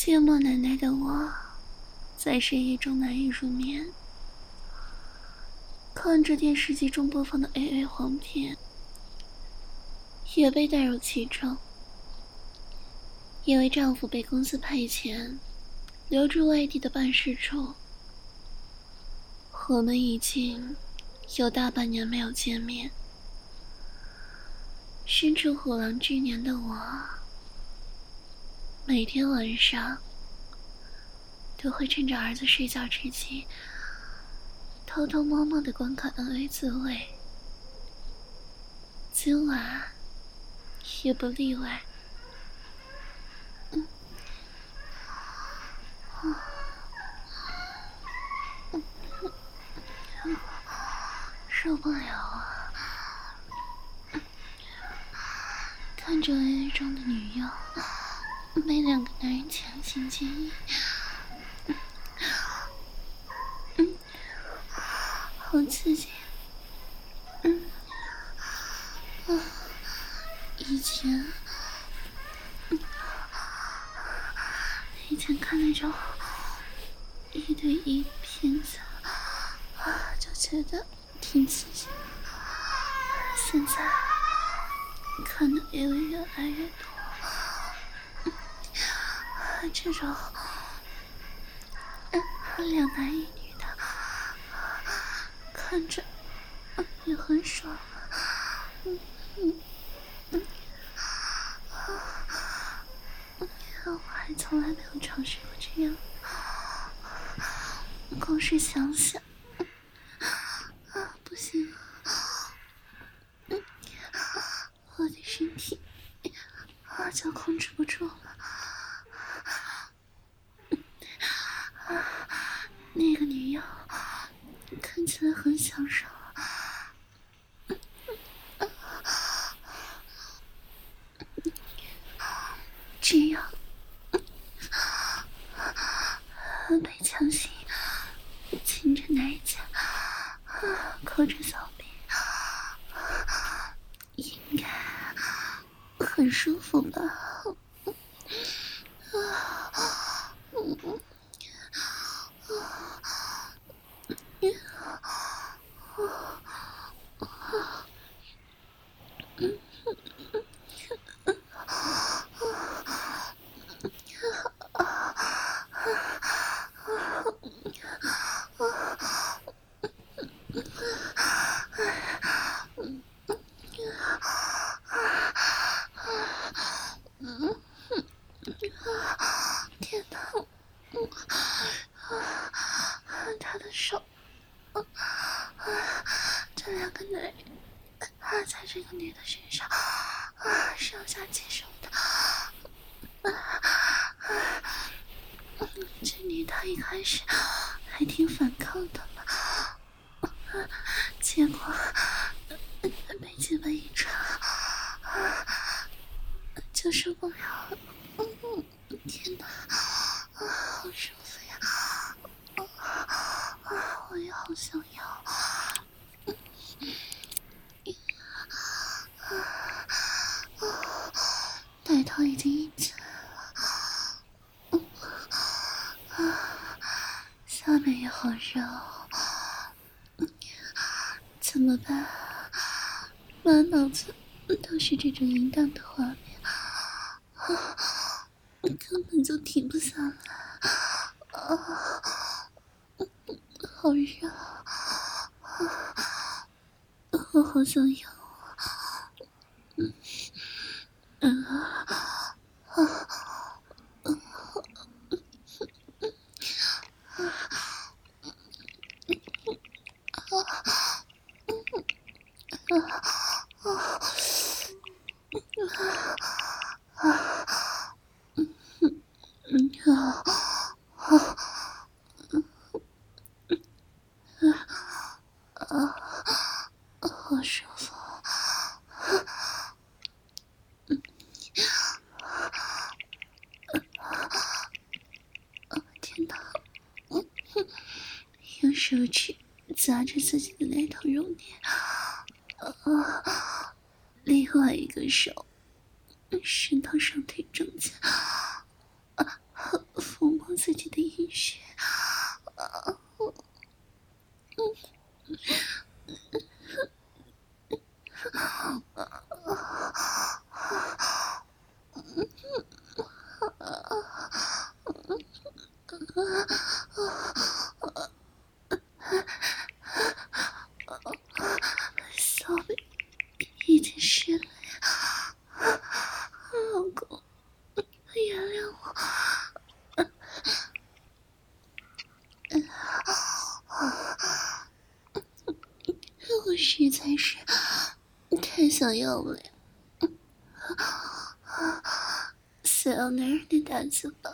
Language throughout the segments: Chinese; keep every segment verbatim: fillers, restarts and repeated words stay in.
寂寞难耐的我在深夜中难以入眠，看着电视机中播放的 A A 黄片，也被带入其中。因为丈夫被公司派遣留驻外地的办事处，我们已经有大半年没有见面。身处虎狼之年的我，每天晚上都会趁着儿子睡觉之际，偷偷摸摸地观看 N A 自慰。今晚也不例外。嗯，受不了啊！看着 A A 中的女优被两个男人强行奸淫，嗯，好刺激。嗯，啊，以前，嗯，以前看那种一对一片子，啊，就觉得挺刺激。现在看的 A V 越来越多，嗯，这种嗯两男一女的，看着也很爽。嗯嗯嗯，我还从来没有尝试过这样，光是想想，啊，不行，嗯，我的身体啊就控制不住了。啊，那个女友看起来很享受。只要被强行亲着奶颊，抠着小臂，应该很舒服吧？天哪！他的手，这两个男人在这个女的身上上下其手的。这女的一开始还挺反抗的嘛，结果被鸡巴一插就受不了了。天哪，好舒服呀！我也好想要。奶头已经硬起来了，下面也好热，怎么办？满脑子都是这种淫荡的画面，根本就停不下来，好热，我好想要。嗯嗯啊啊啊好舒服。天哪！用手指夹着自己的那头肉垫，啊，另外一个手伸到双腿中间，啊啊抚摸自己的阴穴。小妹已经湿了呀，老公，原谅我。我实在是太想要了呀，想要男人的大嘴巴。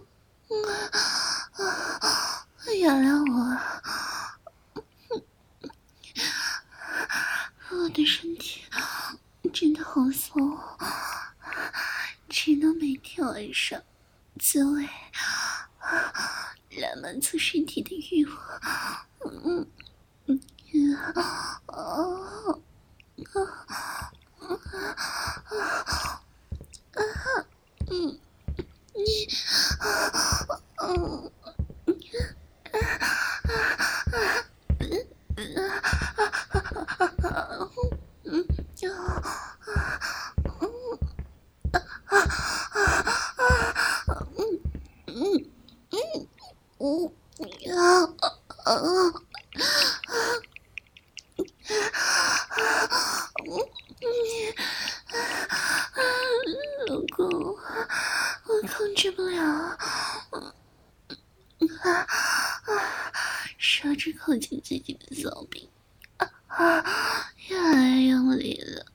原谅我，我的身体真的好松，只能每天晚上自慰来满足身体的欲望。嗯嗯嗯哦嗯你嗯。老公，我控制不了，手指靠近自己的骚逼，越来越用力了，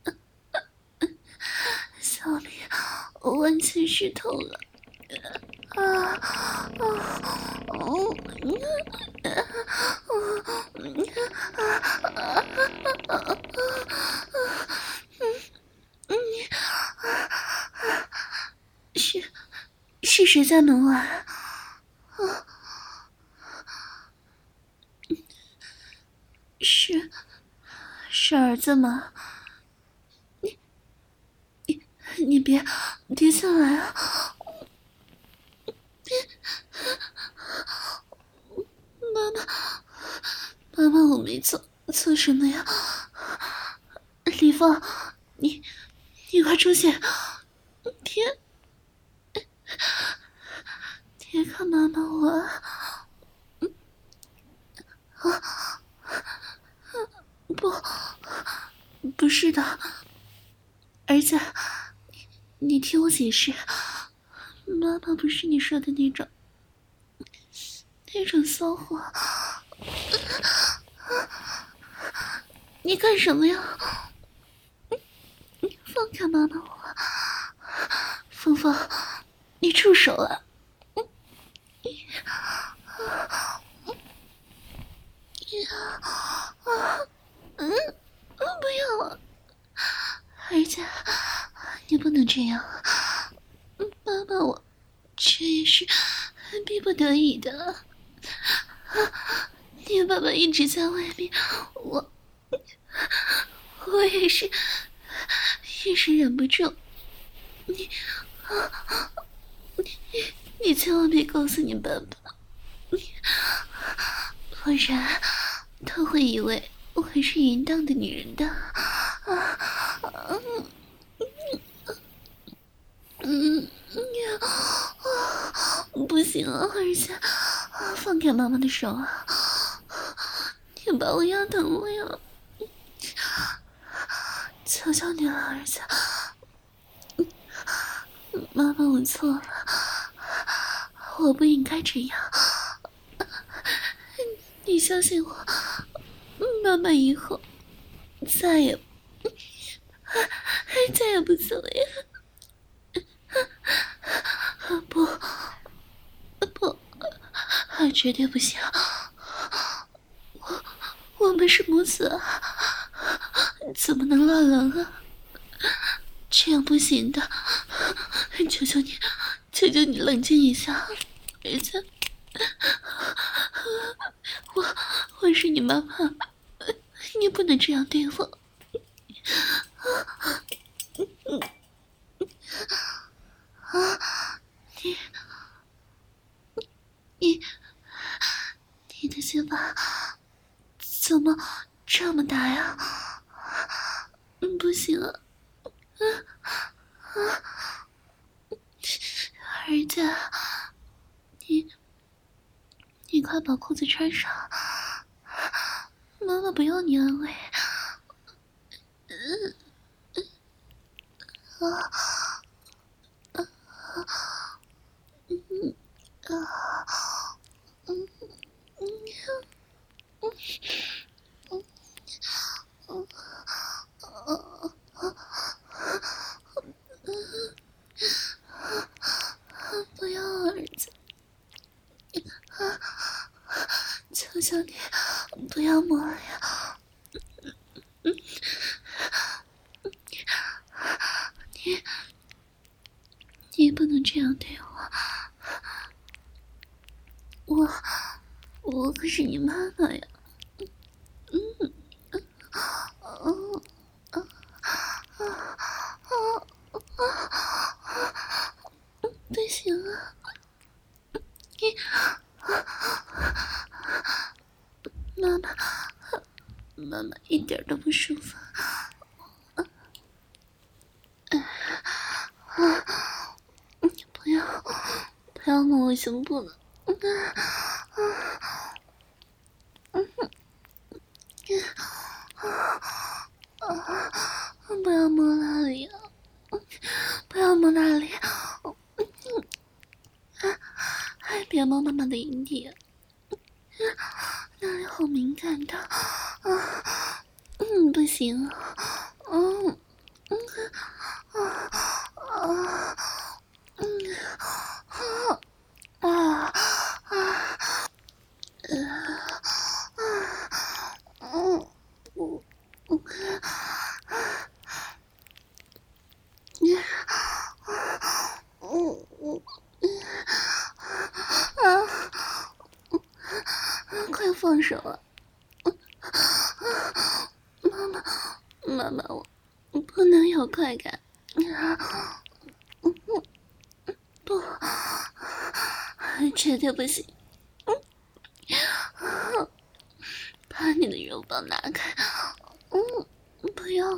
骚逼完全湿透了。啊啊哦是是谁在门外？啊，是是儿子吗？你你你别别进来啊！妈妈妈妈，我没做做什么呀。李峰，你你快出去！别别看妈妈我。啊，不，不是的，儿子，你你听我解释，妈妈不是你说的那种那种骚货。你干什么呀？放开妈妈我！峰峰，你住手啊！嗯，不要啊！儿子，你不能这样，妈妈我这也是逼不得已的。你爸爸一直在外面，我我也是也是忍不住。你啊，你你千万别告诉你爸爸，不然他会以为我还是淫荡的女人的。啊，嗯嗯嗯，不行啊，儿子，放开妈妈的手啊！你把我压疼了呀！求求你了，儿子，妈妈我错了，我不应该这样。你相信我，妈妈以后再也再也不自慰了。不不，绝对不行！我我们是母子啊，怎么能乱伦啊？这样不行的！求求你，求求你冷静一下，儿子。我我是你妈妈，你不能这样对我。啊，你儿子，你你快把裤子穿上，妈妈不要你安慰。啊啊嗯啊嗯嗯嗯嗯嗯啊不要儿子，啊！求求你，不要摸了呀！你你不能这样对我，我我可是你妈妈呀！嗯嗯啊啊啊啊！不行啊！你妈妈，妈妈一点都不舒服。不要，不要摸我胸部了。不要摸那里啊！不要摸那里！哎，别摸妈妈的阴蒂，那里好敏感的。啊，嗯，不行。嗯嗯啊啊嗯啊啊啊嗯嗯嗯嗯嗯啊！快放手啊！妈妈，妈妈，我不能有快感。不，绝对不行！把你的肉棒拿开！嗯，不要！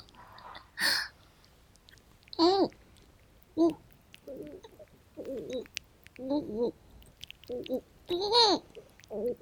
嗯嗯嗯嗯嗯嗯嗯嗯。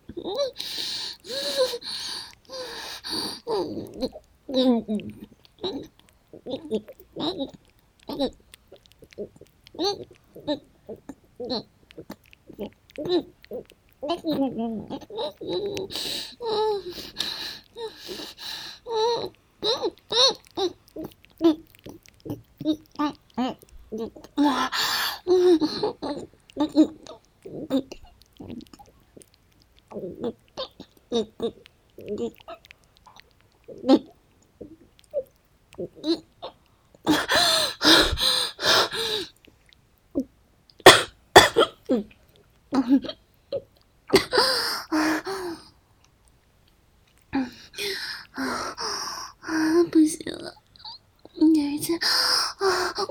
啊，不行了，儿子，啊，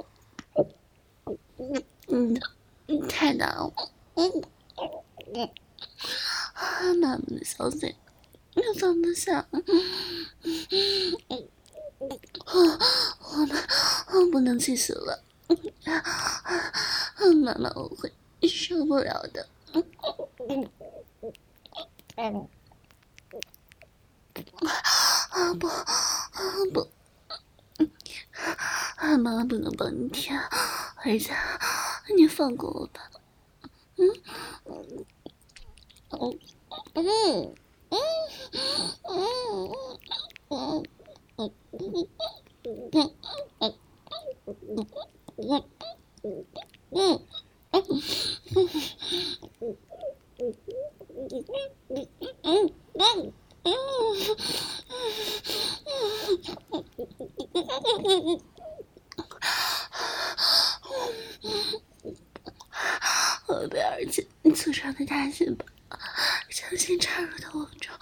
嗯，太难了，嗯，啊，妈妈的小嘴又放不下，嗯，我们，我不能继续了，妈妈，我会受不了的，啊不，啊不。妈妈不能帮你舔，儿子，你放过我吧。嗯嗯嗯嗯嗯嗯嗯我被儿子粗长的大嘴巴强行插入到我中，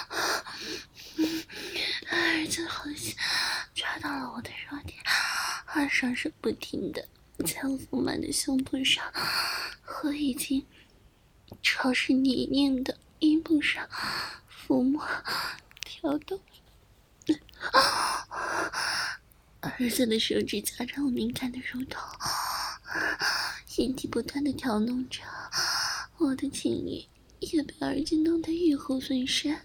儿子好像抓到了我的弱点，而双手不停的在我丰满的胸部上和已经潮湿泥泞的阴部上抚摸挑逗。 儿子的手指夹着我敏感的乳头，身体不断的挑弄着，我的情欲也被儿子弄得欲火焚身。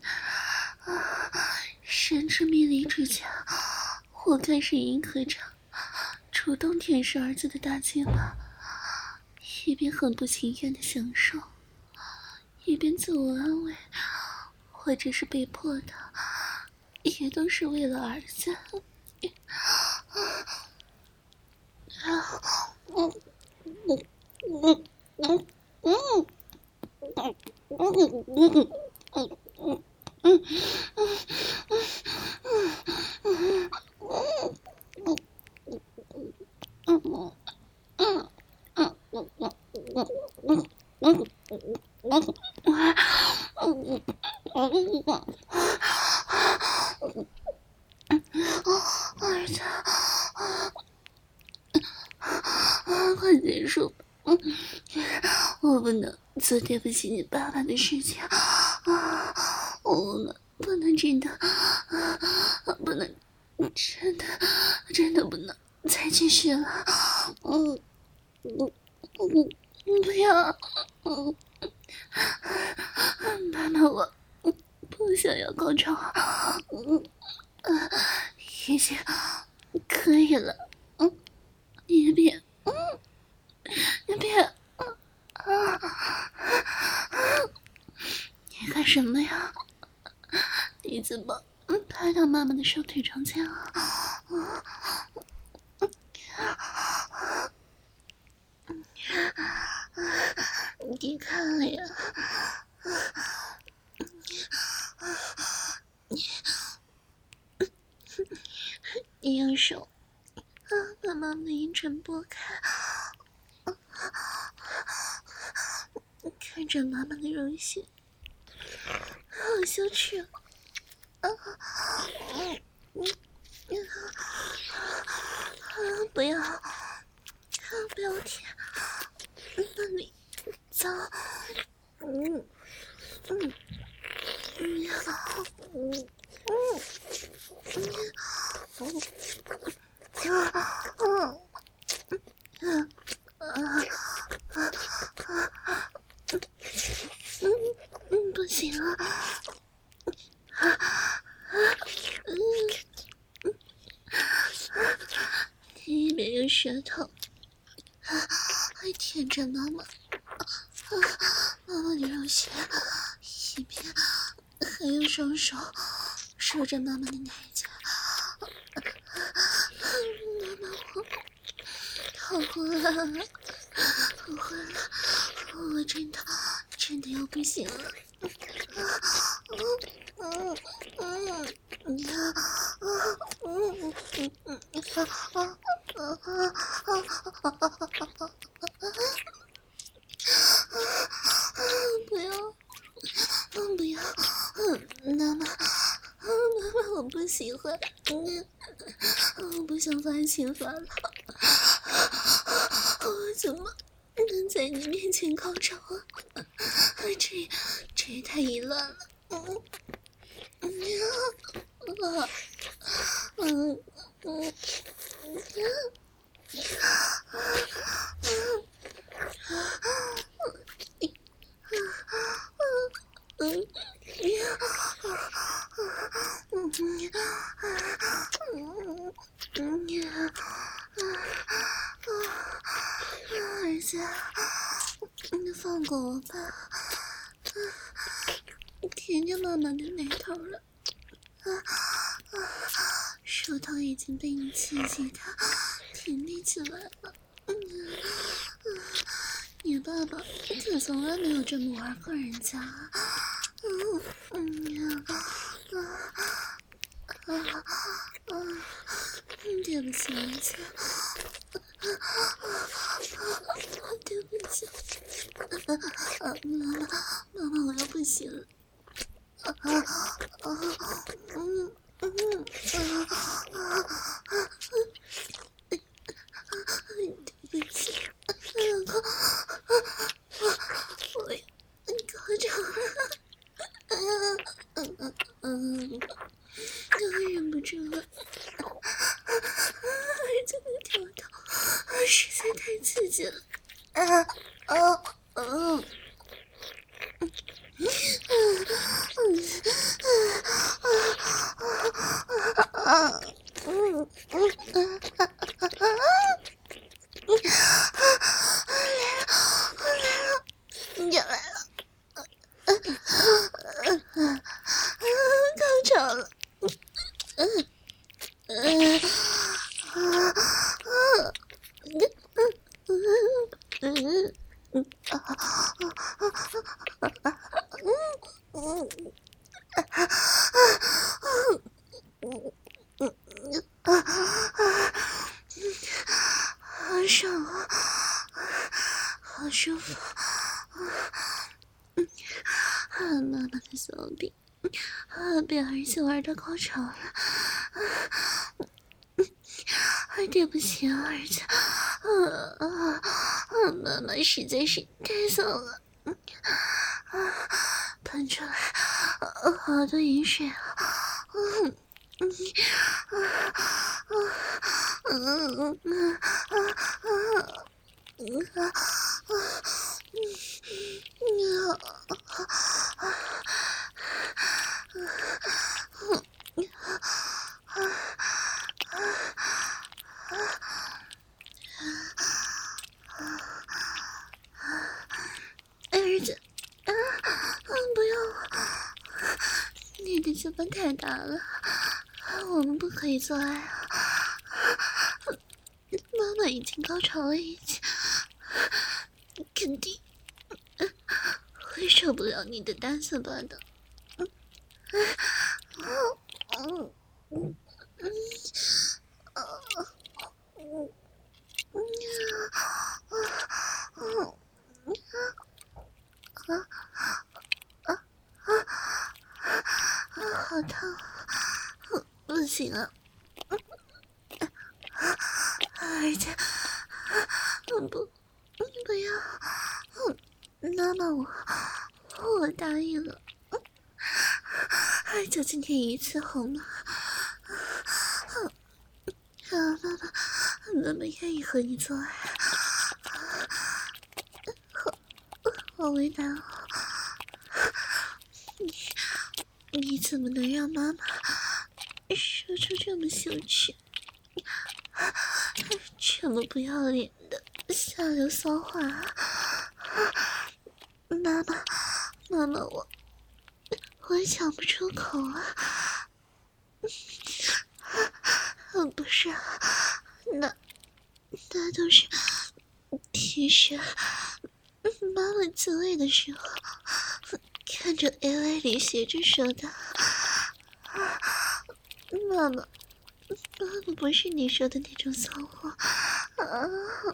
甚至迷离之下，我开始迎合着，主动舔舐儿子的大鸡巴，一边很不情愿的享受，一边自我安慰，或者是被迫的，也都是为了儿子。儿子，快结束吧！我不能做对不起你爸爸的事情，我们不能真的，不能真的，真的不能再继续了。嗯，不，不要，妈妈，我不想要高潮，嗯，已经可以了。嗯，你别，嗯，你别，啊，你干什么呀？你怎么拍到妈妈的手腿中间了？你看了呀？你你用手把妈妈的阴唇拨开，看着妈妈的容血，好羞耻啊！不要，不要舔，那里脏。嗯嗯嗯嗯嗯嗯嗯，不行了，你一边用舌头还舔着妈妈妈妈的肉穴，一边还用双手收着妈妈的奶夹。妈妈，我好昏了，好昏了，我真的真的要不行了。嗯嗯嗯嗯嗯嗯不要，不要，妈妈，妈妈，我不喜欢，我不想发情发了，我怎么能在你面前高潮啊？这这也太淫乱了。嗯嗯嗯嗯嗯儿子，你放过我吧，舔着妈妈的奶头了。舌头已经被你刺激的甜蜜起来了。嗯嗯，你爸爸可从来没有这么玩过人家。嗯嗯啊啊啊！对不起，儿子，对不起，啊，妈妈，妈妈，我要不行了。啊啊嗯嗯啊啊！对不起，老公，我要高潮了。嗯嗯嗯嗯，都忍不住了。 实在太刺激了。啊啊嗯。又来了，高潮了，嗯嗯嗯嗯好爽啊，好舒服。妈妈的小臂啊，被儿子玩到高潮了，啊，对不起啊，儿子，啊啊啊！妈妈实在是太爽了，啊，喷出来啊，好多饮水啊，嗯嗯啊啊嗯嗯嗯啊啊嗯啊啊嗯啊儿子，啊，不要！你的嘴巴太大了，我们不可以做爱啊！妈妈已经高潮了，已经，肯定会受不了你的大嘴巴的。嗯嗯嗯嗯嗯嗯啊啊啊！好疼，不行了，儿子，不不要，妈妈我我答应了，就今天一次好吗？啊，妈妈，妈妈愿意和你做爱，好，好为难哦。你你怎么能让妈妈说出这么羞耻、这么不要脸的下流骚话？妈妈，妈妈，我我讲不出口啊。不是，那那都是平时妈妈自慰的时候看着 A V 里写着说的。妈妈，妈妈不是你说的那种骚货啊！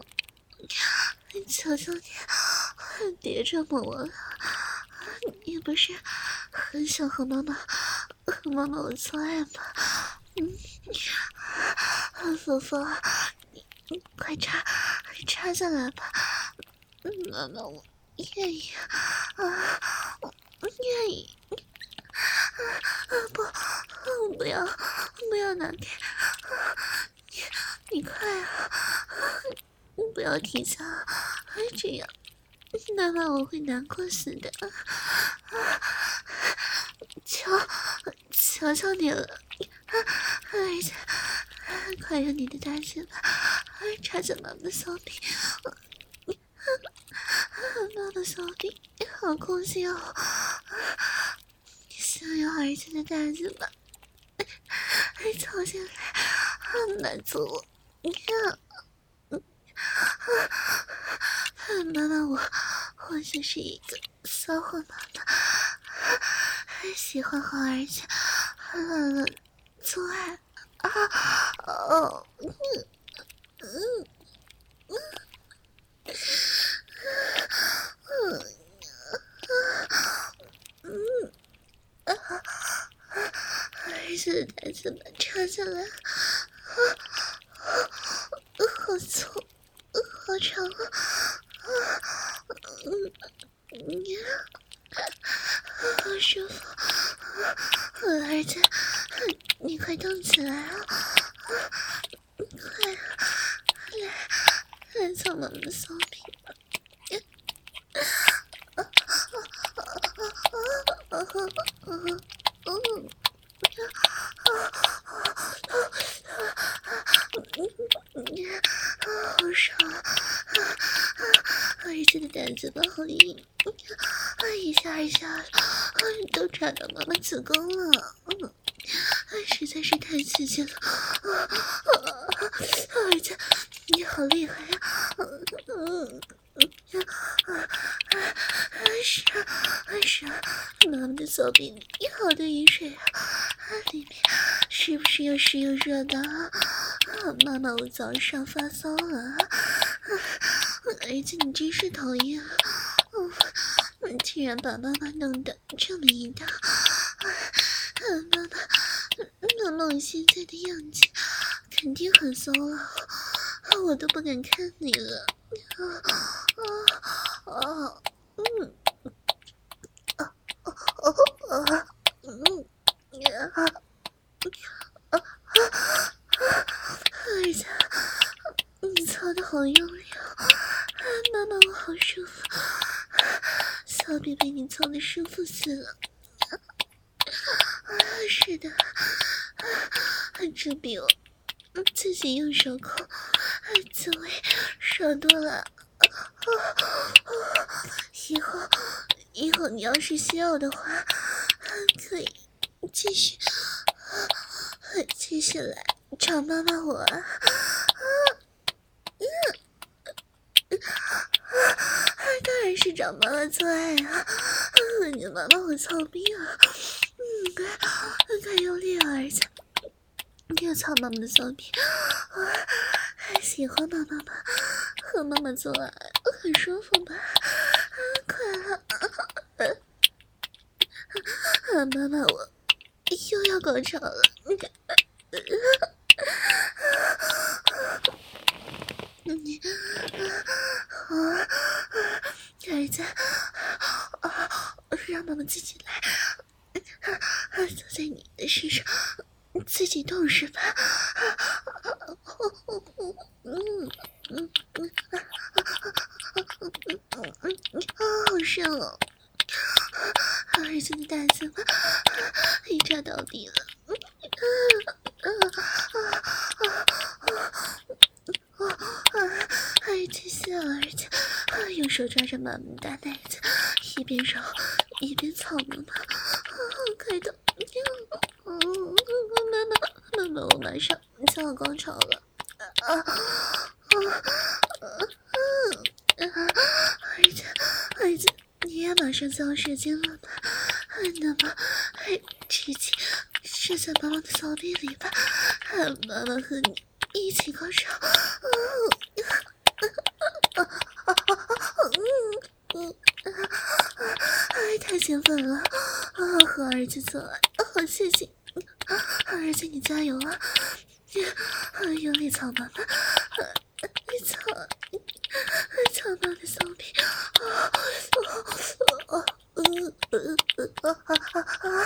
求求你，别折磨我了。你不是很想和妈妈和妈妈我做爱吗？嗯，佛佛，你你快插插下来吧，妈妈我愿意啊，我愿意啊！不，不要不要拿开，你你快啊！不要提早，这样妈妈我会难过死的。求求求你了，儿子，快用你的大嘴巴插进妈妈骚逼，妈妈骚逼好空虚哦，想要儿子的大嘴巴凑进来满足我。妈妈我我就是一个骚货妈妈，喜欢和儿子乱乱做爱啊！哦，嗯嗯嗯嗯嗯啊！儿子的大嘴巴插进来，啊啊！好粗，好长啊！啊嗯嗯。好舒服，儿子，你快动起来啊！快来来操妈妈的骚逼。好爽！儿子的大嘴巴好硬，一下一下都插到妈妈子宫了，实在是太刺激了。儿子，你好厉害呀！是啊，是啊，妈妈的骚逼里好多雨水啊，里面是不是又湿又热的啊？妈妈，我早上发骚了，儿子你真是讨厌啊！嗯，竟然把妈妈弄得这么一大，妈妈，妈妈，我现在的样子肯定很骚了，我都不敢看你了。啊啊啊！嗯。哦哦嗯呀啊啊！儿子，你操的好用力啊！妈妈，我好舒服，小臂被你操的舒服死了。啊，是的，这比我自己用手抠滋味爽多了。以后，以后你要是需要的话，可以继续，继续来找妈妈我啊！当然是找妈妈做爱啊！你妈妈我操逼啊！嗯，快快用力啊，儿子！你要操妈妈的骚逼，还喜欢妈妈吗？和妈妈做爱很舒服吧？啊，快啊！啊，妈妈，我又要高潮了！你，好啊，儿子，啊，让妈妈自己来，坐在你的身上，自己动是吧？嗯嗯嗯，好爽哦！儿子的大嘴巴一抓到底了，儿子笑，儿子用手抓着妈妈的大奶子，一边揉一边操妈妈，快动！妈妈，妈妈，我马上就要高潮了！啊啊啊！儿子，儿子，你也马上就要射精了吧？那么，直接射在妈妈的骚逼里吧，妈妈和你一起高潮！嗯嗯，哎，太兴奋了！啊，和儿子做爱，好谢谢！儿子，你加油啊！你用力操妈妈，操，操妈妈的骚逼！啊啊嗯嗯嗯啊啊啊！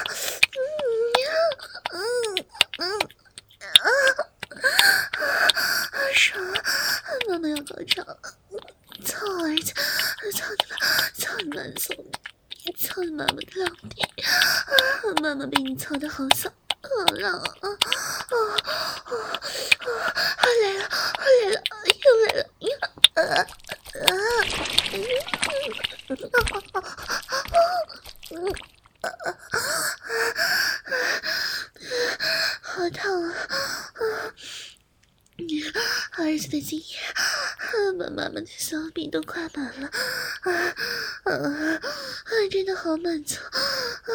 嗯嗯嗯啊！爽啊！妈妈要高潮了！操儿子，操你妈，操你妈的骚逼，操你妈妈的浪逼！啊，妈妈被你操的好骚，好浪啊！啊啊啊！来了，来了，又来了！啊啊！嗯啊啊好烫啊！儿子的精液把妈妈的小臂都快满了，啊啊啊！真的好满足啊！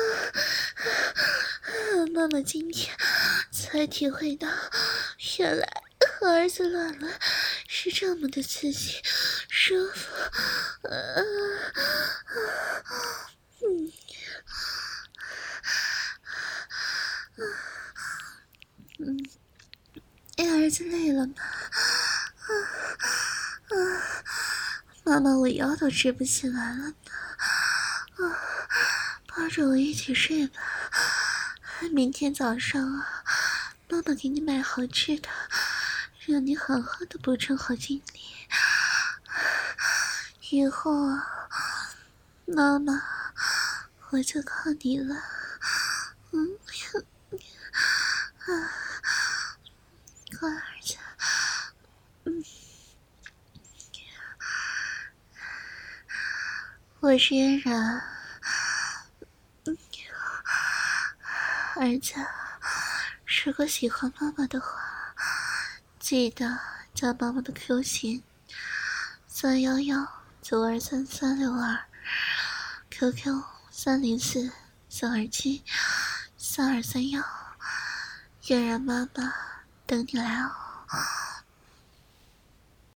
啊，妈妈今天才体会到，原来和儿子乱伦是这么的刺激舒服。啊啊嗯嗯，哎，儿子累了吗？啊啊！妈妈，我腰都直不起来了呢。啊，抱着我一起睡吧。明天早上啊，妈妈给你买好吃的，让你好好的补充好精力。 以后啊，妈妈我就靠你了。嗯，啊，乖儿子，嗯，我是嫣然。嗯，儿子，如果喜欢妈妈的话，记得加妈妈的 Q 群三幺幺九二三三六二 ，Q Q 三零四三二七三二三幺，嫣然妈妈等你来哦。